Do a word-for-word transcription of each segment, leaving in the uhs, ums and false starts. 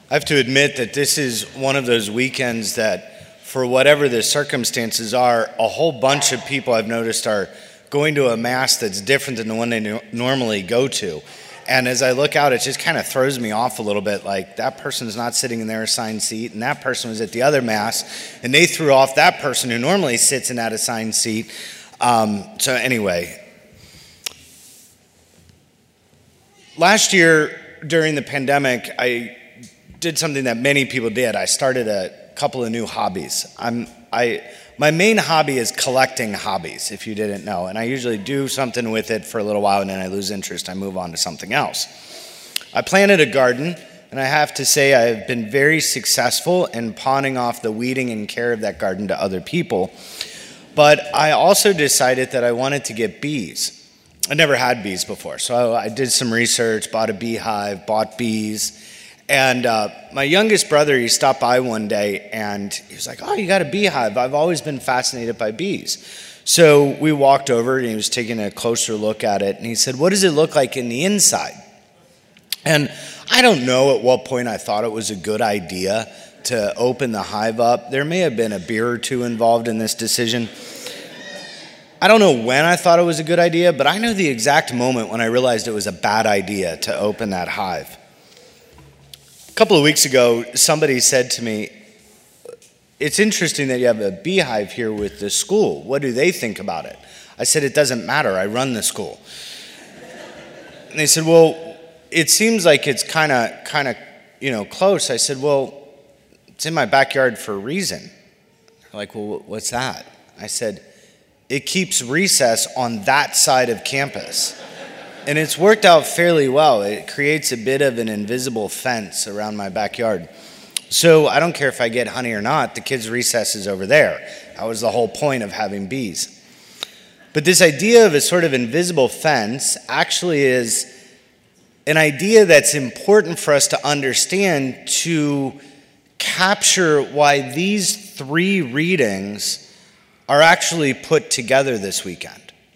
I have to admit that this is one of those weekends that, for whatever the circumstances are, a whole bunch of people I've noticed are going to a mass that's different than the one they no- normally go to. And as I look out, it just kind of throws me off a little bit, like that person's not sitting in their assigned seat, and that person was at the other mass, and they threw off that person who normally sits in that assigned seat. Um, so anyway, last year during the pandemic, I did something that many people did. I started a couple of new hobbies. I'm, I, my main hobby is collecting hobbies, if you didn't know. And I usually do something with it for a little while, and then I lose interest. I move on to something else. I planted a garden, and I have to say I have been very successful in pawning off the weeding and care of that garden to other people. But I also decided that I wanted to get bees. I never had bees before, so I did some research, bought a beehive, bought bees. And uh, my youngest brother, he stopped by one day, and he was like, oh, you got a beehive. I've always been fascinated by bees. So we walked over, and he was taking a closer look at it, and he said, what does it look like in the inside? And I don't know at what point I thought it was a good idea to open the hive up. There may have been a beer or two involved in this decision. I don't know when I thought it was a good idea, but I know the exact moment when I realized it was a bad idea to open that hive. A couple of weeks ago, somebody said to me, it's interesting that you have a beehive here with the school. What do they think about it? I said, it doesn't matter. I run the school. And they said, well, it seems like it's kind of, kind of, you know, close. I said, well, it's in my backyard for a reason. They're like, well, what's that? I said, it keeps recess on that side of campus. And it's worked out fairly well. It creates a bit of an invisible fence around my backyard. So I don't care if I get honey or not, the kids' recess is over there. That was the whole point of having bees. But this idea of a sort of invisible fence actually is an idea that's important for us to understand to capture why these three readings are actually put together this weekend.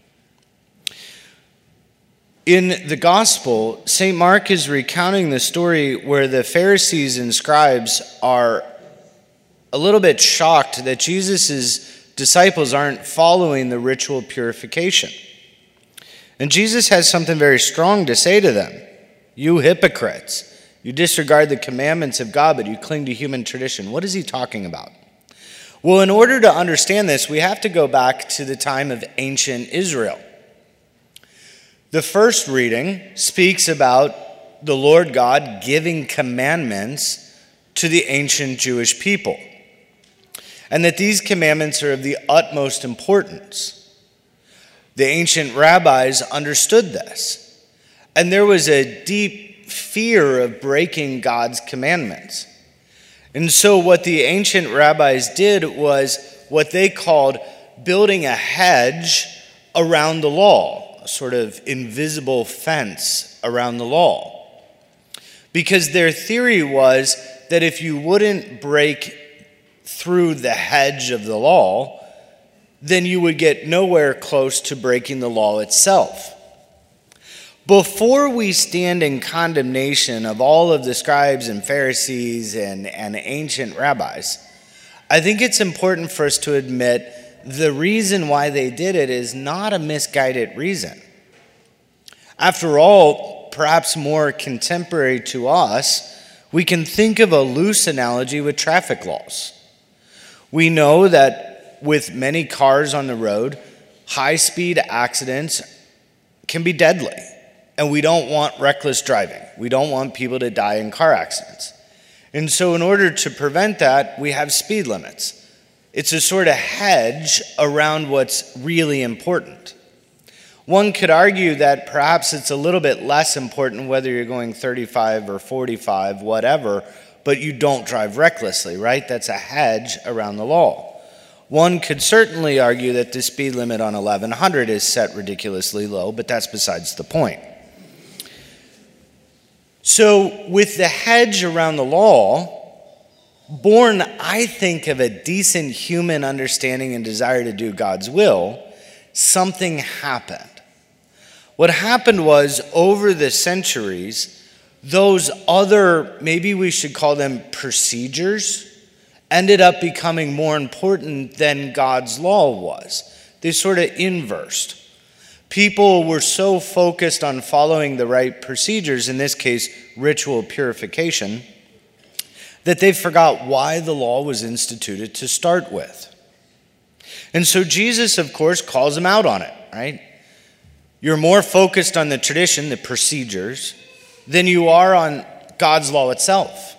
In the gospel, Saint Mark is recounting the story where the Pharisees and scribes are a little bit shocked that Jesus' disciples aren't following the ritual purification. And Jesus has something very strong to say to them. You hypocrites, you disregard the commandments of God, but you cling to human tradition. What is he talking about? Well, in order to understand this, we have to go back to the time of ancient Israel. The first reading speaks about the Lord God giving commandments to the ancient Jewish people, and that these commandments are of the utmost importance. The ancient rabbis understood this, and there was a deep fear of breaking God's commandments. And so what the ancient rabbis did was what they called building a hedge around the law. A sort of invisible fence around the law. Because their theory was that if you wouldn't break through the hedge of the law, then you would get nowhere close to breaking the law itself. Before we stand in condemnation of all of the scribes and Pharisees and, and ancient rabbis, I think it's important for us to admit the reason why they did it is not a misguided reason. After all, perhaps more contemporary to us, we can think of a loose analogy with traffic laws. We know that with many cars on the road, high-speed accidents can be deadly, and we don't want reckless driving. We don't want people to die in car accidents. And so in order to prevent that, we have speed limits. It's a sort of hedge around what's really important. One could argue that perhaps it's a little bit less important whether you're going thirty-five or forty-five, whatever, but you don't drive recklessly, right? That's a hedge around the law. One could certainly argue that the speed limit on eleven hundred is set ridiculously low, but that's besides the point. So with the hedge around the law, born, I think, of a decent human understanding and desire to do God's will, something happened. What happened was, over the centuries, those other, maybe we should call them procedures, ended up becoming more important than God's law was. They sort of inversed. People were so focused on following the right procedures, in this case, ritual purification, that they forgot why the law was instituted to start with. And so Jesus, of course, calls them out on it, right? You're more focused on the tradition, the procedures, than you are on God's law itself.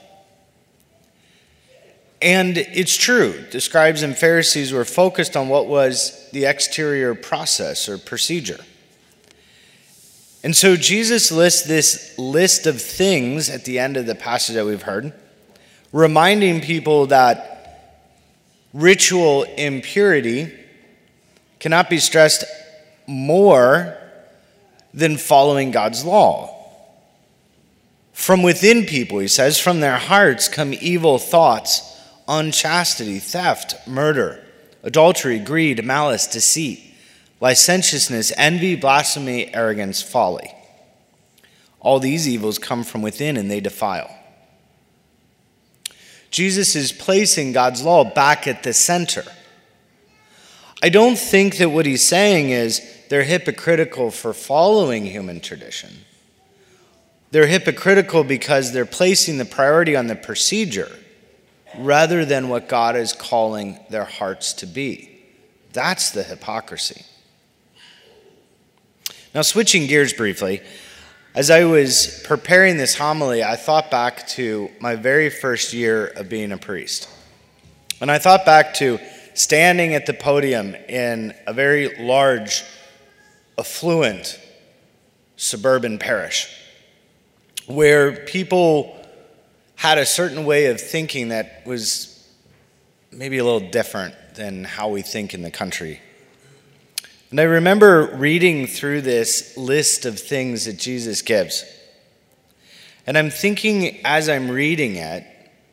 And it's true. The scribes and Pharisees were focused on what was the exterior process or procedure. And so Jesus lists this list of things at the end of the passage that we've heard, reminding people that ritual impurity cannot be stressed more than following God's law. From within people, he says, from their hearts come evil thoughts, unchastity, theft, murder, adultery, greed, malice, deceit, licentiousness, envy, blasphemy, arrogance, folly. All these evils come from within and they defile. Jesus is placing God's law back at the center. I don't think that what he's saying is they're hypocritical for following human tradition. They're hypocritical because they're placing the priority on the procedure rather than what God is calling their hearts to be. That's the hypocrisy. Now, switching gears briefly, as I was preparing this homily, I thought back to my very first year of being a priest. And I thought back to standing at the podium in a very large, affluent suburban parish where people had a certain way of thinking that was maybe a little different than how we think in the country. And I remember reading through this list of things that Jesus gives. And I'm thinking as I'm reading it,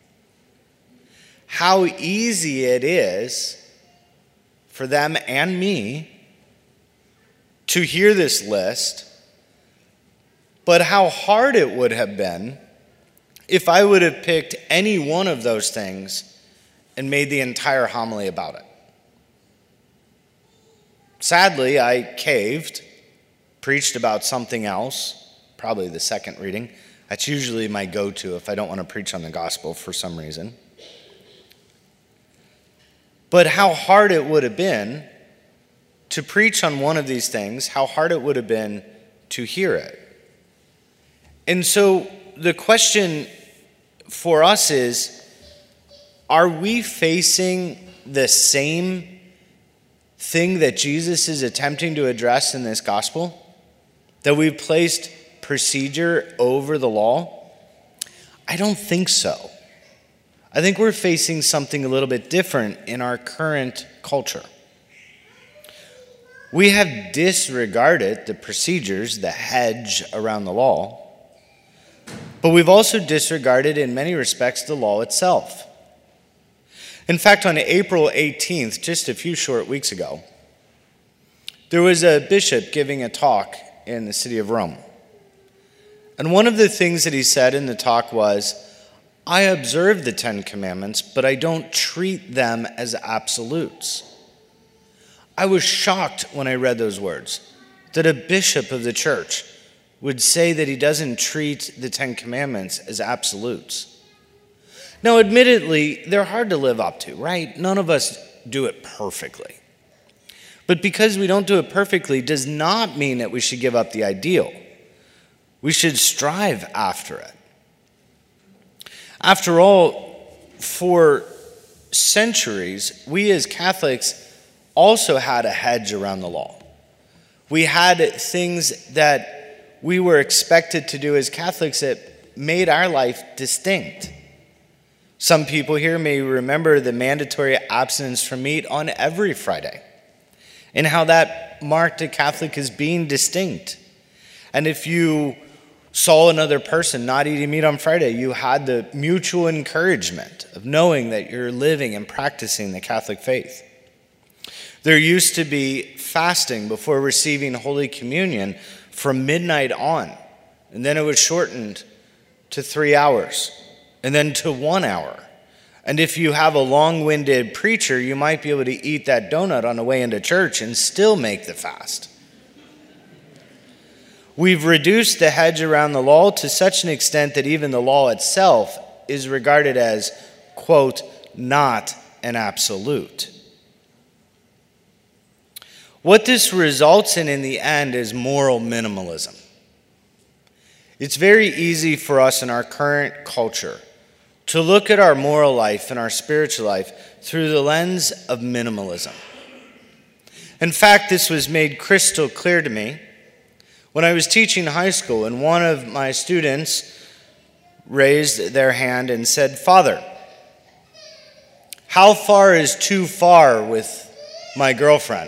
how easy it is for them and me to hear this list, but how hard it would have been if I would have picked any one of those things and made the entire homily about it. Sadly, I caved, preached about something else, probably the second reading. That's usually my go-to if I don't want to preach on the gospel for some reason. But how hard it would have been to preach on one of these things, how hard it would have been to hear it. And so the question for us is, are we facing the same thing that Jesus is attempting to address in this gospel? That we've placed procedure over the law? I don't think so. I think we're facing something a little bit different in our current culture. We have disregarded the procedures, the hedge around the law, but we've also disregarded in many respects the law itself. In fact, on April eighteenth, just a few short weeks ago, there was a bishop giving a talk in the city of Rome. And one of the things that he said in the talk was, I observe the Ten Commandments, but I don't treat them as absolutes. I was shocked when I read those words, that a bishop of the church would say that he doesn't treat the Ten Commandments as absolutes. Now, admittedly, they're hard to live up to, right? None of us do it perfectly. But because we don't do it perfectly does not mean that we should give up the ideal. We should strive after it. After all, for centuries, we as Catholics also had a hedge around the law. We had things that we were expected to do as Catholics that made our life distinct. Some people here may remember the mandatory abstinence from meat on every Friday and how that marked a Catholic as being distinct. And if you saw another person not eating meat on Friday, you had the mutual encouragement of knowing that you're living and practicing the Catholic faith. There used to be fasting before receiving Holy Communion from midnight on, and then it was shortened to three hours, and then to one hour. And if you have a long-winded preacher, you might be able to eat that donut on the way into church and still make the fast. We've reduced the hedge around the law to such an extent that even the law itself is regarded as, quote, not an absolute. What this results in in the end is moral minimalism. It's very easy for us in our current culture to look at our moral life and our spiritual life through the lens of minimalism. In fact, this was made crystal clear to me when I was teaching high school, and one of my students raised their hand and said, "Father, how far is too far with my girlfriend?"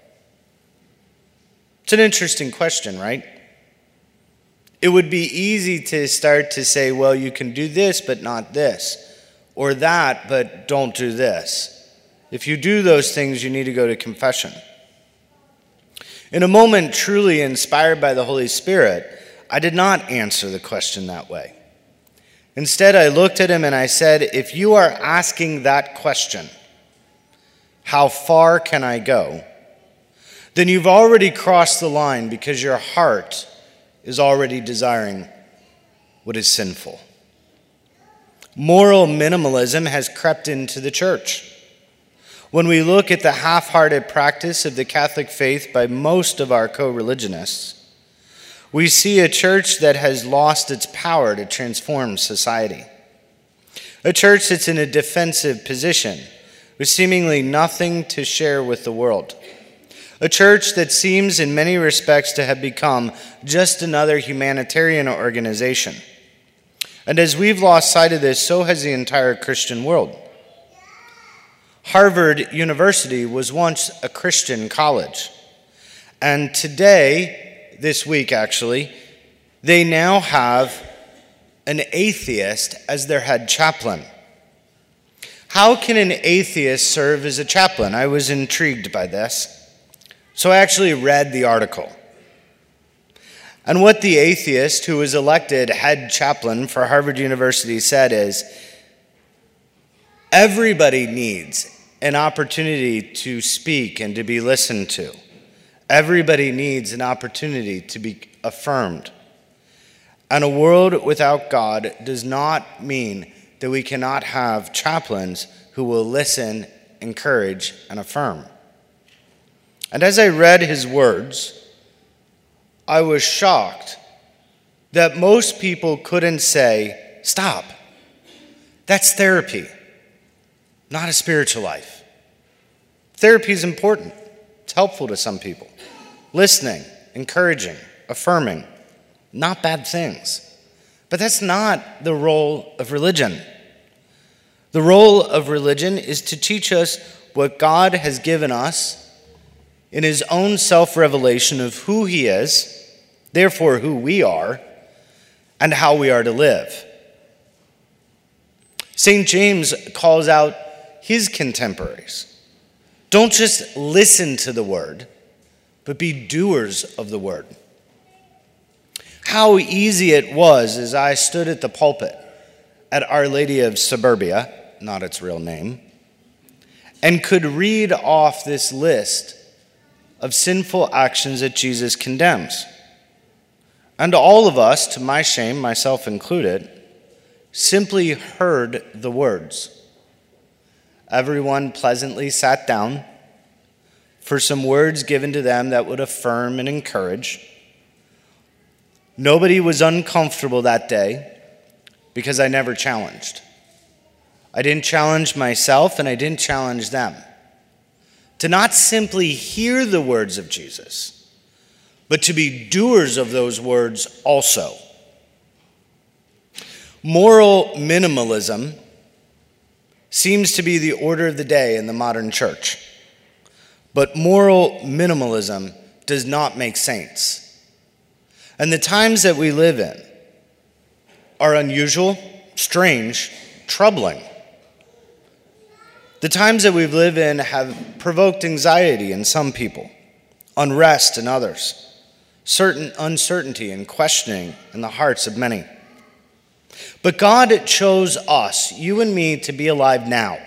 It's an interesting question, right? It would be easy to start to say, well, you can do this, but not this, or that, but don't do this. If you do those things, you need to go to confession. In a moment truly inspired by the Holy Spirit, I did not answer the question that way. Instead, I looked at him and I said, if you are asking that question, how far can I go? Then you've already crossed the line because your heart is already desiring what is sinful. Moral minimalism has crept into the church. When we look at the half-hearted practice of the Catholic faith by most of our co-religionists, we see a church that has lost its power to transform society. A church that's in a defensive position with seemingly nothing to share with the world. A church that seems in many respects to have become just another humanitarian organization. And as we've lost sight of this, so has the entire Christian world. Harvard University was once a Christian college. And today, this week actually, they now have an atheist as their head chaplain. How can an atheist serve as a chaplain? I was intrigued by this. So I actually read the article. And what the atheist who was elected head chaplain for Harvard University said is, everybody needs an opportunity to speak and to be listened to. Everybody needs an opportunity to be affirmed. And a world without God does not mean that we cannot have chaplains who will listen, encourage, and affirm. And as I read his words, I was shocked that most people couldn't say, stop. That's therapy, not a spiritual life. Therapy is important. It's helpful to some people. Listening, encouraging, affirming, not bad things. But that's not the role of religion. The role of religion is to teach us what God has given us in his own self-revelation of who he is, therefore who we are, and how we are to live. Saint James calls out his contemporaries. Don't just listen to the word, but be doers of the word. How easy it was as I stood at the pulpit at Our Lady of Suburbia, not its real name, and could read off this list of sinful actions that Jesus condemns. And all of us, to my shame, myself included, simply heard the words. Everyone pleasantly sat down for some words given to them that would affirm and encourage. Nobody was uncomfortable that day because I never challenged. I didn't challenge myself and I didn't challenge them. To not simply hear the words of Jesus, but to be doers of those words also. Moral minimalism seems to be the order of the day in the modern church. But moral minimalism does not make saints. And the times that we live in are unusual, strange, troubling. The times that we live in have provoked anxiety in some people, unrest in others, certain uncertainty and questioning in the hearts of many. But God chose us, you and me, to be alive now.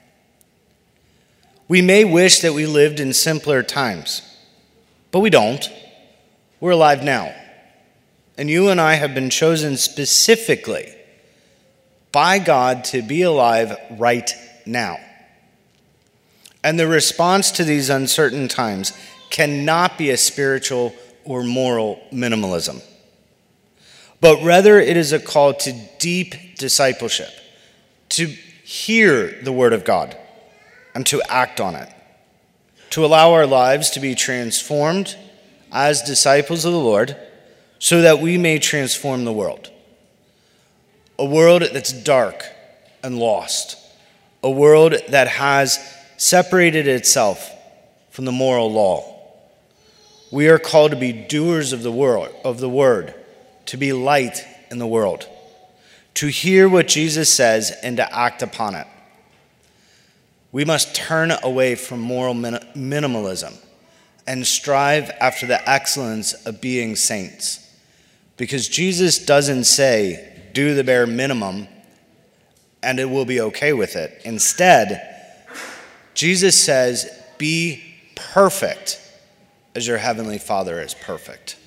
We may wish that we lived in simpler times, but we don't. We're alive now. And you and I have been chosen specifically by God to be alive right now. And the response to these uncertain times cannot be a spiritual or moral minimalism, but rather it is a call to deep discipleship, to hear the word of God and to act on it, to allow our lives to be transformed as disciples of the Lord so that we may transform the world. A world that's dark and lost, a world that has separated itself from the moral law. We are called to be doers of the world, of the word, to be light in the world, to hear what Jesus says and to act upon it. We must turn away from moral min- minimalism and strive after the excellence of being saints. Because Jesus doesn't say, do the bare minimum and it will be okay with it. Instead, Jesus says, be perfect as your heavenly Father is perfect.